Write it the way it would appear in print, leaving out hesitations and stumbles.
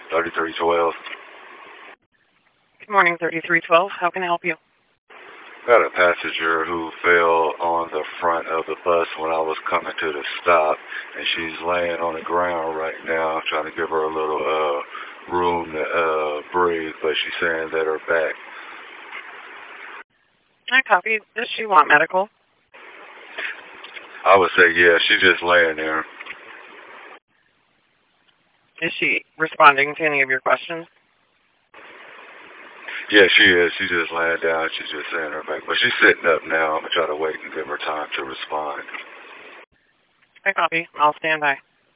3312. Good morning, 3312. How can I help you? Got a passenger who fell on the front of the bus when I was coming to the stop, and she's laying on the ground right now. I'm trying to give her a little room to breathe, but she's saying that her back. I copy. Does she want medical? I would say, yeah, she's just laying there. Is she responding to any of your questions? Yeah, she is. She's just laying down. She's just saying her back. But she's sitting up now. I'm going to try to wait and give her time to respond. I copy. I'll stand by.